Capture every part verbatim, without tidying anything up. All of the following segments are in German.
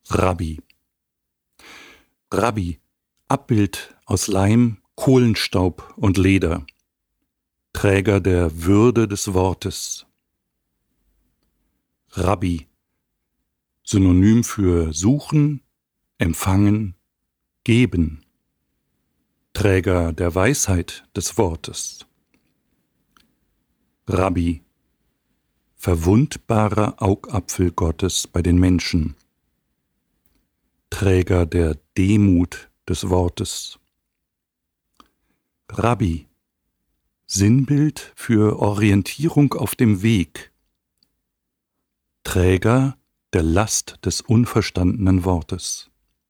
Rabbi. Rabbi, Abbild aus Leim, Kohlenstaub und Leder, Träger der Würde des Wortes. Rabbi, Synonym für suchen, empfangen, geben, Träger der Weisheit des Wortes. Rabbi, verwundbarer Augapfel Gottes bei den Menschen, Träger der Demut des Wortes. Rabbi, Sinnbild für Orientierung auf dem Weg, Träger der Last des unverstandenen Wortes.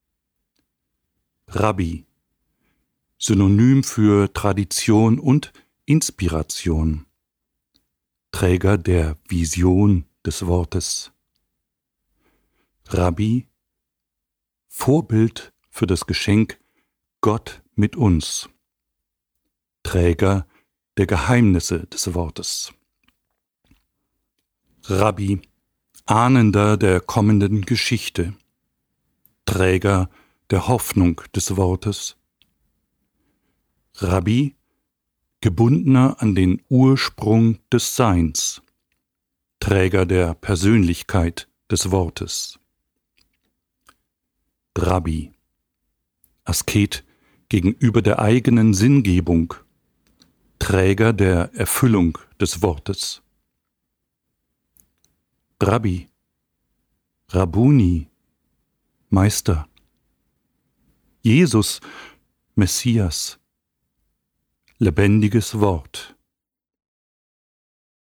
Rabbi, Synonym für Tradition und Inspiration, Träger der Vision des Wortes. Rabbi, Vorbild für das Geschenk Gott mit uns, Träger der Geheimnisse des Wortes. Rabbi, Ahnender der kommenden Geschichte, Träger der Hoffnung des Wortes. Rabbi, Gebundener an den Ursprung des Seins, Träger der Persönlichkeit des Wortes. Rabbi, Asket gegenüber der eigenen Sinngebung, Träger der Erfüllung des Wortes. Rabbi, Rabbuni, Meister, Jesus, Messias, lebendiges Wort.